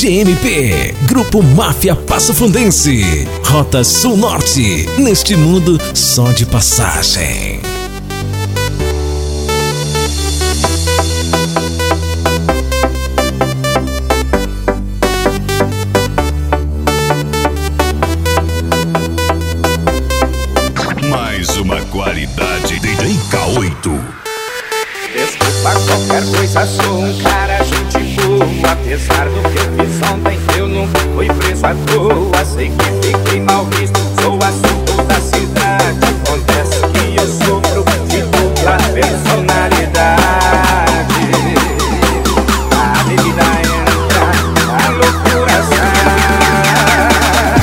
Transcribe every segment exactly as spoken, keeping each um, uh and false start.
G M P, Grupo Máfia Passo Fundense, Rota Sul-Norte, neste mundo só de passagem. Mais uma qualidade D J K oito. Desculpa qualquer coisa, sou um cara gente boa. Apesar do que eu fiz ontem, eu nunca fui preso à toa. Sei que fiquei mal visto, sou assunto da cidade. Acontece que eu sofro de dupla personalidade. A bebida entra, a loucura sai.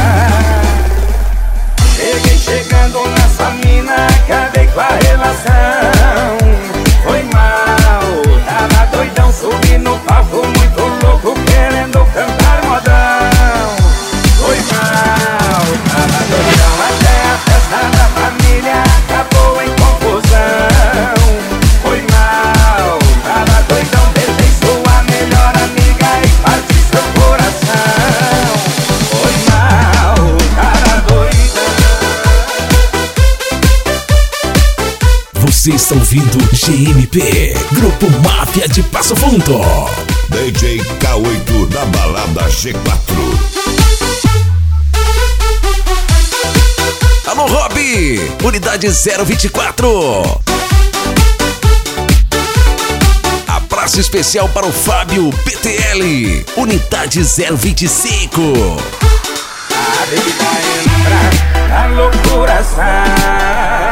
Cheguei chegando nessa mina, acabei com a relação. Foi mal, tava doidão, subi no palco muito louco, querendo cantar modão. Foi mal, tava doidão, até a festa da família acabou em confusão. Foi mal, tava doidão, beijei sua melhor amiga e parti seu coração. Foi mal, cara doidão. Você está ouvindo G M P, Grupo Máfia de Passo Fundo. D J K oito da balada G quatro. Alô, Rob, Unidade zero vinte e quatro. Abraço especial para o Fábio P T L, Unidade zero vinte e cinco. A bebida entra, a loucura sai.